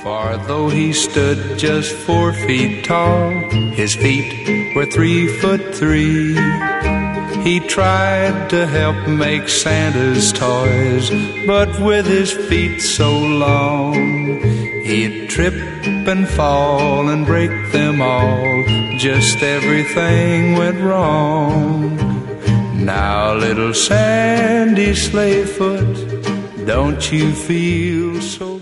For though he stood just 4 feet tall, his feet were 3'3". He tried to help make Santa's toys, but with his feet so long, he'd trip and fall and break them all. Just everything went wrong. Now little Sandy Sleighfoot, don't you feel so